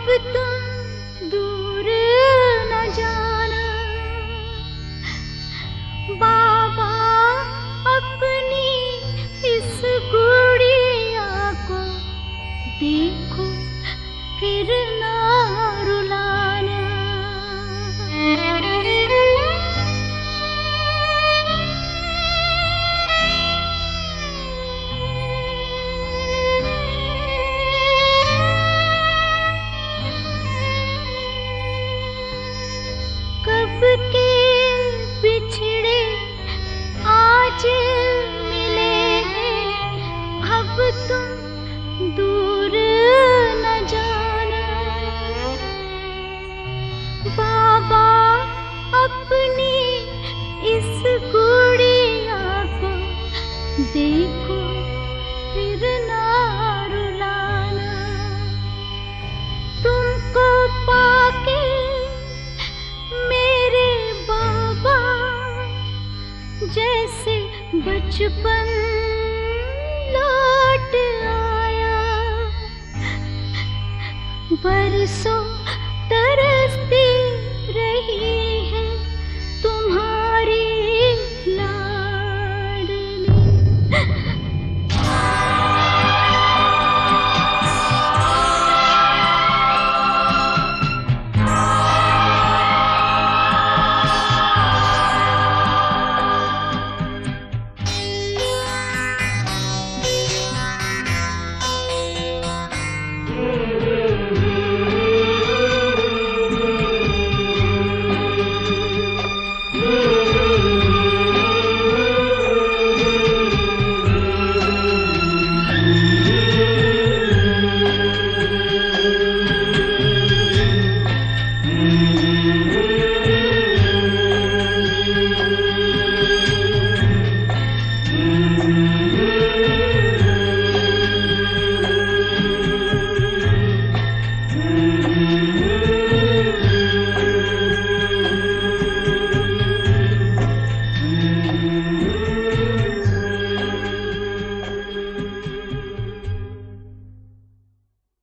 तुम दूर न जाना बाबा, अपनी इस गुड़िया को देखो फिर ना रुलाना। कब के बिछड़े आज मिले हैं, अब तुम दूर न जाना बाबा, अपनी इस गुड़िया को देखो फिर ना रुलाना। तुमको पाके मेरे बाबा जैसे बचपन लौट आया। बरसों तरसती रही